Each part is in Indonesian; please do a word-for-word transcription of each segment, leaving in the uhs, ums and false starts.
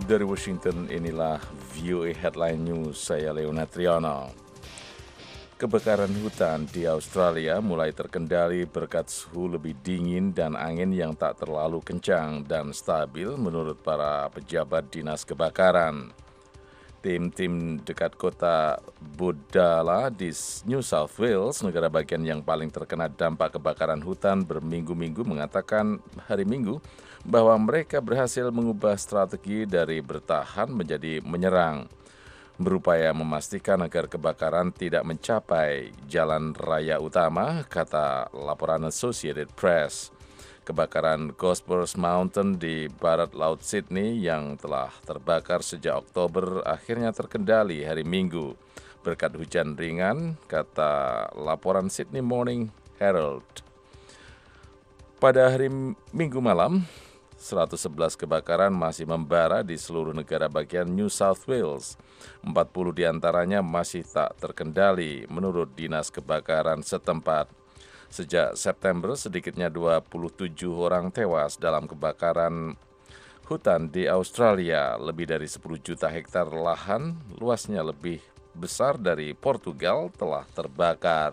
Dari Washington, inilah V O A Headline News, saya Leona Triana. Kebakaran hutan di Australia mulai terkendali berkat suhu lebih dingin dan angin yang tak terlalu kencang dan stabil menurut para pejabat dinas kebakaran. Tim-tim dekat kota Budala di New South Wales, negara bagian yang paling terkena dampak kebakaran hutan berminggu-minggu mengatakan hari Minggu bahwa mereka berhasil mengubah strategi dari bertahan menjadi menyerang, berupaya memastikan agar kebakaran tidak mencapai jalan raya utama, kata laporan Associated Press. Kebakaran Gospers Mountain di barat laut Sydney yang telah terbakar sejak Oktober akhirnya terkendali hari Minggu berkat hujan ringan, kata laporan Sydney Morning Herald. Pada hari Minggu malam, seratus sebelas kebakaran masih membara di seluruh negara bagian New South Wales. empat puluh diantaranya masih tak terkendali menurut dinas kebakaran setempat. Sejak September, sedikitnya dua puluh tujuh orang tewas dalam kebakaran hutan di Australia. Lebih dari sepuluh juta hektar lahan, luasnya lebih besar dari Portugal, telah terbakar.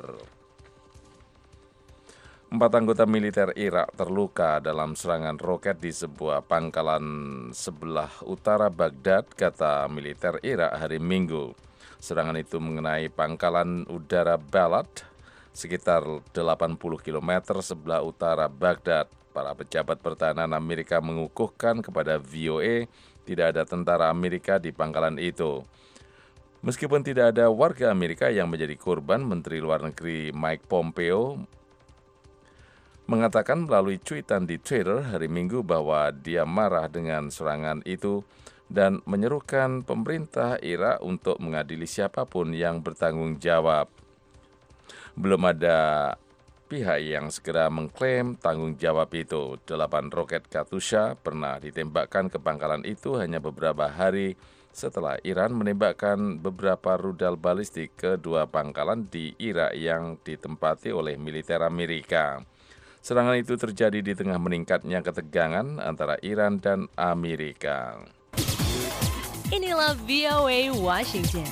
Empat anggota militer Irak terluka dalam serangan roket di sebuah pangkalan sebelah utara Baghdad, kata militer Irak hari Minggu. Serangan itu mengenai pangkalan udara Balad, sekitar delapan puluh kilometer sebelah utara Baghdad. Para pejabat pertahanan Amerika mengukuhkan kepada V O A tidak ada tentara Amerika di pangkalan itu. Meskipun tidak ada warga Amerika yang menjadi korban, Menteri Luar Negeri Mike Pompeo mengatakan melalui cuitan di Twitter hari Minggu bahwa dia marah dengan serangan itu dan menyerukan pemerintah Irak untuk mengadili siapapun yang bertanggung jawab. Belum ada pihak yang segera mengklaim tanggung jawab itu. Delapan roket Katyusha pernah ditembakkan ke pangkalan itu hanya beberapa hari setelah Iran menembakkan beberapa rudal balistik ke dua pangkalan di Irak yang ditempati oleh militer Amerika. Serangan itu terjadi di tengah meningkatnya ketegangan antara Iran dan Amerika. Inilah V O A Washington.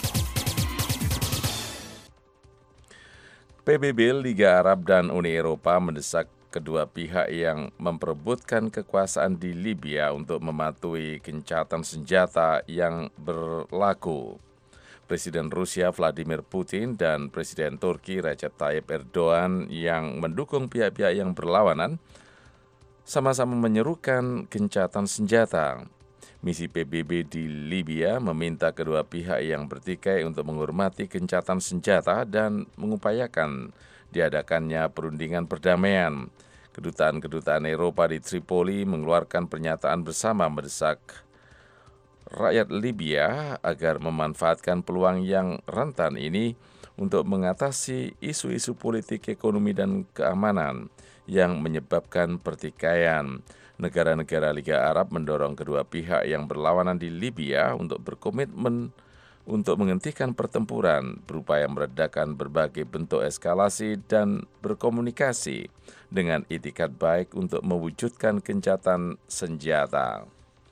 P B B, Liga Arab dan Uni Eropa mendesak kedua pihak yang memperebutkan kekuasaan di Libya untuk mematuhi gencatan senjata yang berlaku. Presiden Rusia Vladimir Putin dan Presiden Turki Recep Tayyip Erdogan yang mendukung pihak-pihak yang berlawanan sama-sama menyerukan gencatan senjata. Misi P B B di Libya meminta kedua pihak yang bertikai untuk menghormati gencatan senjata dan mengupayakan diadakannya perundingan perdamaian. Kedutaan-kedutaan Eropa di Tripoli mengeluarkan pernyataan bersama mendesak rakyat Libya agar memanfaatkan peluang yang rentan ini untuk mengatasi isu-isu politik, ekonomi, dan keamanan yang menyebabkan pertikaian. Negara-negara Liga Arab mendorong kedua pihak yang berlawanan di Libya untuk berkomitmen untuk menghentikan pertempuran, berupaya meredakan berbagai bentuk eskalasi dan berkomunikasi dengan itikat baik untuk mewujudkan gencatan senjata.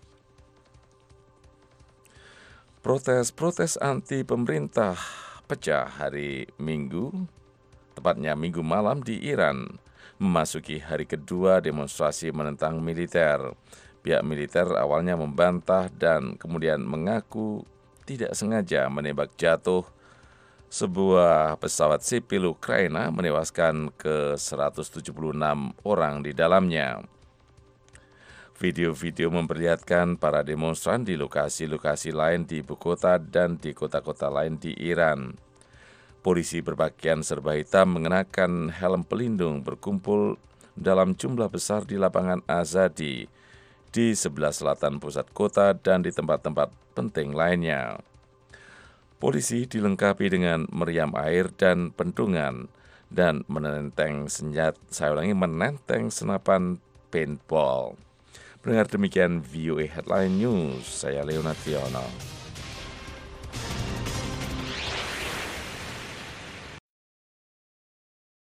Protes-protes anti pemerintah pecah hari Minggu, tepatnya Minggu malam di Iran, memasuki hari kedua demonstrasi menentang militer. Pihak militer awalnya membantah dan kemudian mengaku tidak sengaja menembak jatuh sebuah pesawat sipil Ukraina, menewaskan ke seratus tujuh puluh enam orang di dalamnya. Video-video memperlihatkan para demonstran di lokasi-lokasi lain di ibu kota dan di kota-kota lain di Iran. Polisi berpakaian serba hitam mengenakan helm pelindung berkumpul dalam jumlah besar di lapangan Azadi, di sebelah selatan pusat kota dan di tempat-tempat penting lainnya. Polisi dilengkapi dengan meriam air dan pentungan dan menenteng senjata, saya ulangi, menenteng senapan paintball. Pendengar, demikian V O A Headline News, saya Leona Triana.